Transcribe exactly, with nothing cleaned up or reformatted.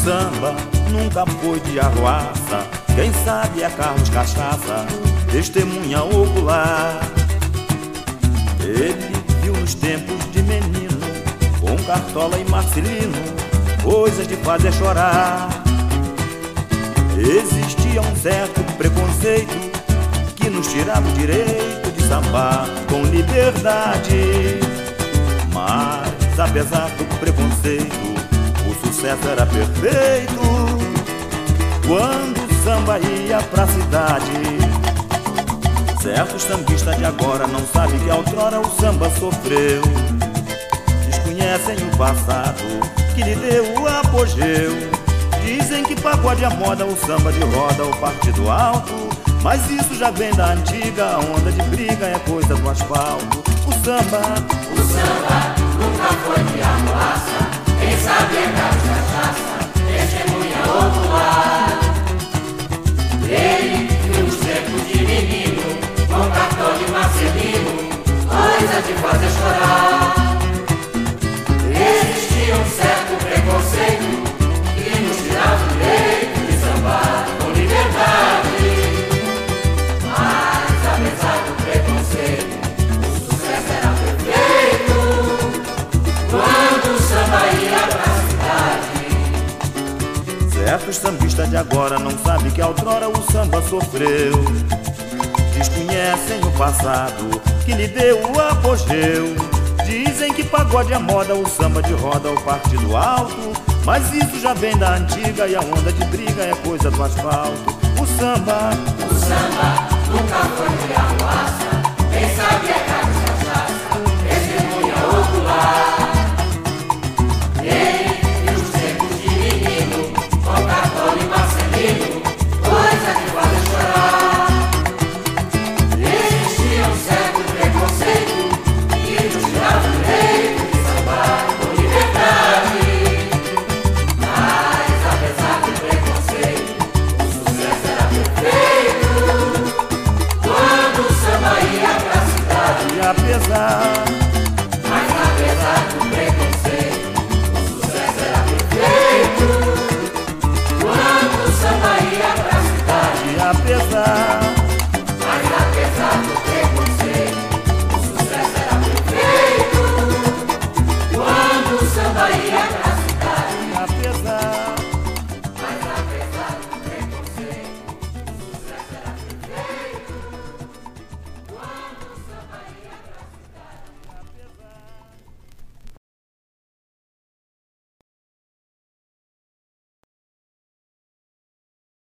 samba nunca foi de arruaça, quem sabe é Carlos Cachaça, testemunha ocular. Ele viu nos tempos de menino, com Cartola e Marcelino, coisas de fazer chorar. Existia um certo preconceito que nos tirava o direito de sambar com liberdade. Mas apesar do preconceito, o sucesso era perfeito quando o samba ia pra cidade. Certos sambistas de agora não sabem que outrora o samba sofreu, desconhecem o passado que lhe deu o apogeu. Dizem que pagode é moda, o samba de roda, o partido alto, mas isso já vem da antiga, a onda de briga é coisa do asfalto. O samba, o samba nunca foi de arruaça, quem sabe é Carlos Cachaça, testemunha ocular. Ele viu os tempos de menino, com Cartola e Marcelino, coisa de fazer chorar. Existia um certo preconceito que nos tirava o direito de sambar com liberdade. Mas apesar do preconceito, o sucesso era perfeito quando o samba ia pra cidade. Certos sambistas de agora não sabem que outrora o samba sofreu, desconhecem o passado que lhe deu o apogeu. Dizem que pagode é moda, o samba de roda, o partido alto, mas isso já vem da antiga e a onda de briga é coisa do asfalto. O samba, o samba nunca foi de arruaça, quem sabe é Carlos